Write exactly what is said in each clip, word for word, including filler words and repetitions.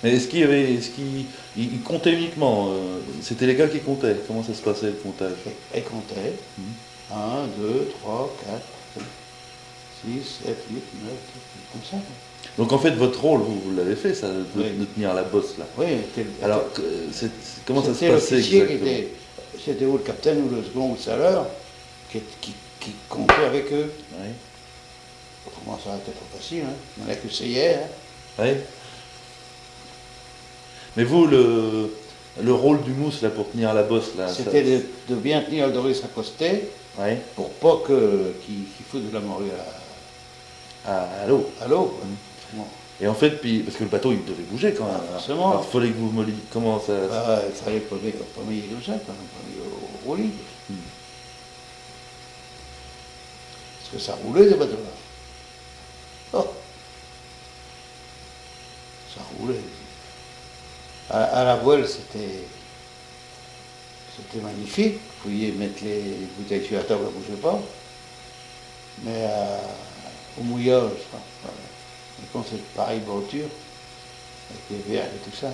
Mais est-ce qu'il y avait, est-ce qu'il il, il comptait uniquement euh, c'était les gars qui comptaient. Comment ça se passait le comptage? Et comptait. Mhm. un, deux, trois, quatre, six, sept, huit, neuf, comme ça. Donc en fait, votre rôle, vous, vous l'avez fait, ça, de, Oui. de tenir la bosse là. Oui, était, Alors, que- c'est- comment ça se c'était passait l'officier qui exactement? était, c'était ou le capitaine ou le second ou le saleur, qui, qui, qui comptait avec eux. Oui. Autrement, ça aurait été trop facile, hein. Il n'y en a que essayait, hein. Oui. Mais vous, le, le rôle du mousse là pour tenir la bosse là, ça- C'était de, de bien tenir le Doris accosté Ouais. pour pas que, qu'il, qu'il foute de la morue à, À, à l'eau. à l'eau. quoi. Bon. Et en fait, puis, parce que le bateau il devait bouger quand même. Ah, forcément. Alors, il fallait que vous me dites comment ça. Bah, il fallait pas mettre pas mettre comme ça, pas mettre au roulis. Hmm. Parce que ça roulait, ce bateau-là. Oh. Ça roulait. À, à la voile, c'était, c'était magnifique. Vous pouviez mettre les bouteilles sur la table, elle ne bougeait pas. Mais euh, au mouillage, enfin, et quand c'est pareil bordure, avec les verres et tout ça.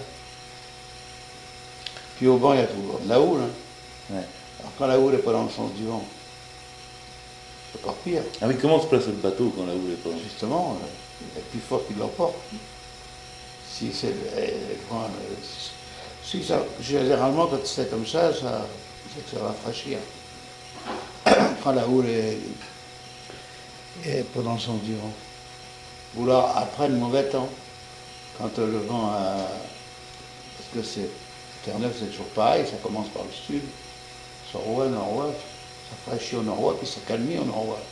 Puis au banc, il y a toujours de la houle. Hein. Ouais. Alors quand la houle n'est pas dans le sens du vent, c'est pas pire. Ah oui, comment se place le bateau quand la houle est pas? Justement, euh, il est plus fort qu'il l'emporte. Si c'est euh, quand, euh, si ça, généralement quand c'est comme ça, ça c'est que ça va fraîchir. Quand la houle est, est pas dans le sens du vent. Ou là, après le mauvais temps, quand euh, le vent a, parce que c'est Terre-Neuve, c'est toujours pareil, ça commence par le sud, nord-ouest, nord-ouest, ça fraîchit au nord-ouest, puis ça calmit au nord-ouest.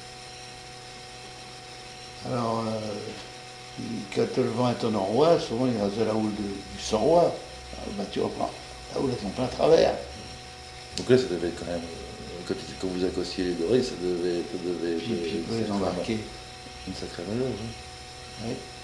Alors, euh, quand le vent est au nord-ouest, souvent il reste de la houle de- du centre-ouest. La voiture, la houle est en plein travers. Donc là, ça devait être quand même. euh, Quand, quand vous accostiez les dorés, ça devait, ça devait Puis, être puis une on peut les sacrée- embarquer. une sacrée valeur. Hein. Oui.